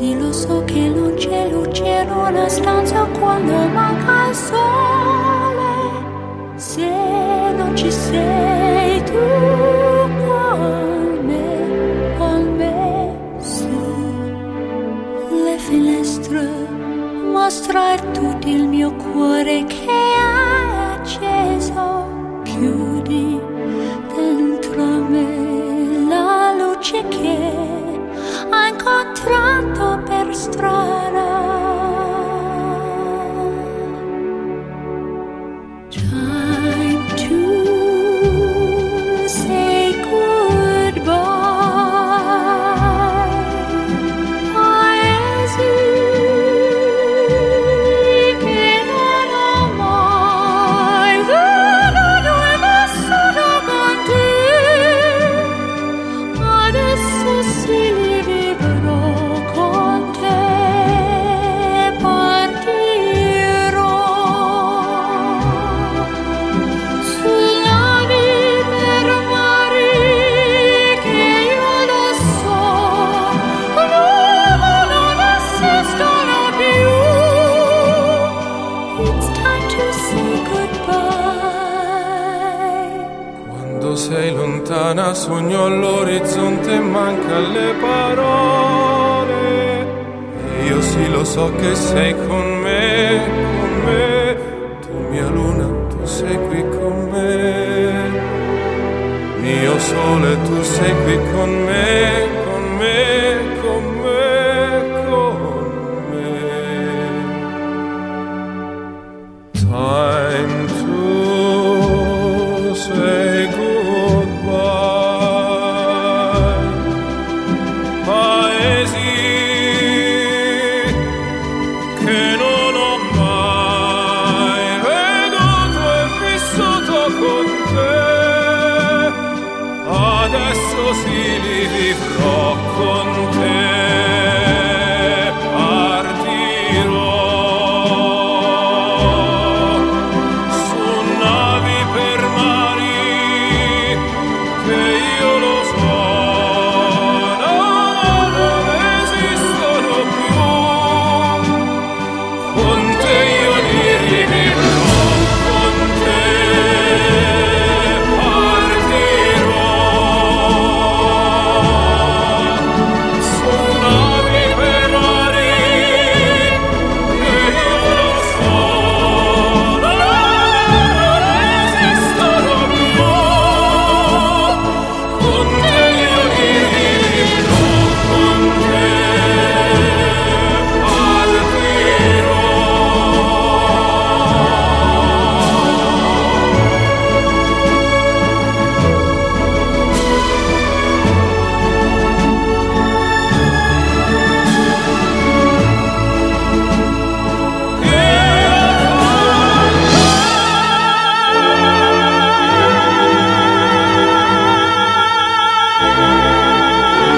Sì, lo so che non c'è luce in una stanza quando manca il sole. Se non ci sei tu con me, su le finestre mostra tutto il mio cuore che è acceso. Chiudi dentro me la luce che ho incontrato per strada. Time to say goodbye. Paesi che non ho mai veduto e vissuto con te. Adesso sì li vivrò con te. Partirò sulla via per mari che io lo so, non esistono più. It's time to say goodbye. Quando sei lontana sogno all'orizzonte e manca le parole. E io sì lo so che sei con me, con me. Tu mia luna, tu sei qui con me. Mio sole, tu sei qui con me, con me, con me, con me. Time to say goodbye. Paesi che non ho mai veduto e vissuto con te. Adesso sì li vivrò con te.